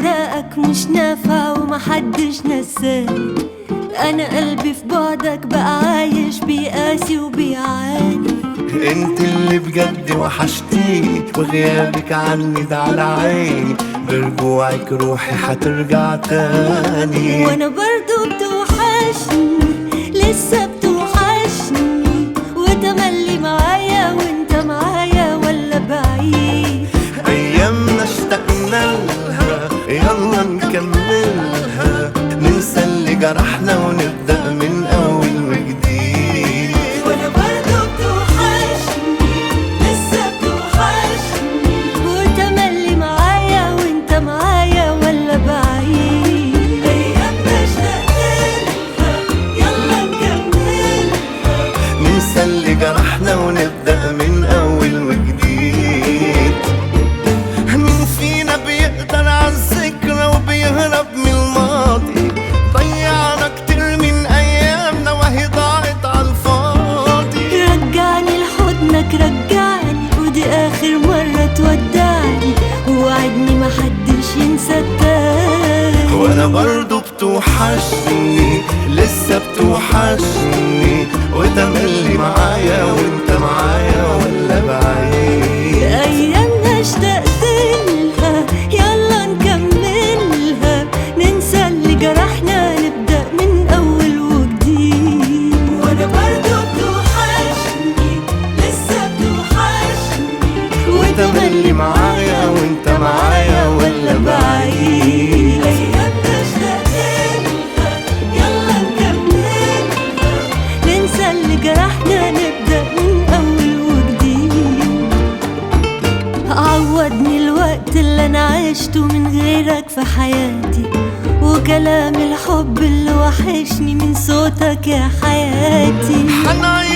فراقك مش نافع ومحدش نساني. أنا قلبي في بعدك بقى عايش بيقاسي وبيعاني. انت اللي بجد وحشتيني وغيابك عني ده على عيني. برجوعك روحي حترجع تاني. وانا برضو بتوحشني لسه بتوحشني، وتملي معايا وانت معايا ولا بعيد. ايامنا اشتقنا لها يلا نكملها، ننسى اللي جرحنا ونبدأ من اول وجديد. وانا برضو بتوحشني لسه بتوحشني، وتملي معايا وانت معايا ولا بعيد. ايامنا اشتقنا يلا نكملها، ننسى اللي جرحنا ونبدأ من اول وجديد. مين فينا بيقدر عالذكرى وبيهرب من الماضي؟ ضيعنا كتير من ايامنا وهي ضاعت عالفاضي. رجعني لحضنك رجعني، ودي اخر مرة تودعني، ووعدني محدش ينسى التاني. وانا برضو بتوحشني لسه بتوحشني، وتملي معايا وانت معايا ولا بعيد. ايامنا اشتقت لها يلا نكملها، ننسى اللي جرحنا نبدأ من اول وجديد. وانا برضو بتوحشني لسه بتوحشني، وتملي معايا وانت معايا ولا بعيد. ايامنا اشتقت لها يلا نكملها، ننسى اللي جرحنا نبدأ من اول وجديد. عوضني الوقت اللي انا عشته من غيرك في حياتي، وكلام الحب اللي وحشني من صوتك يا حياتي. حنعيش